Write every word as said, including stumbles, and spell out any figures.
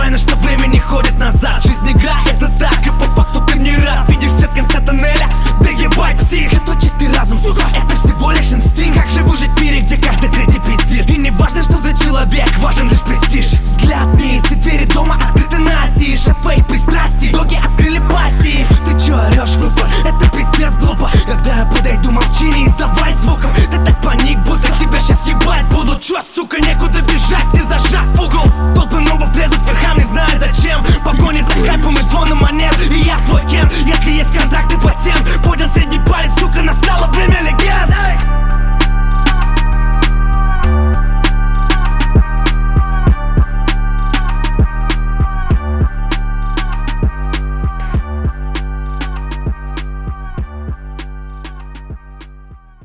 тайна, что время не ходит назад. Жизнь игра, это так, и по факту ты в ней рад. Видишь свет в конце тоннеля, да ебать псих. Это чистый разум, сука, это всего лишь инстинкт. Как же выжить мир?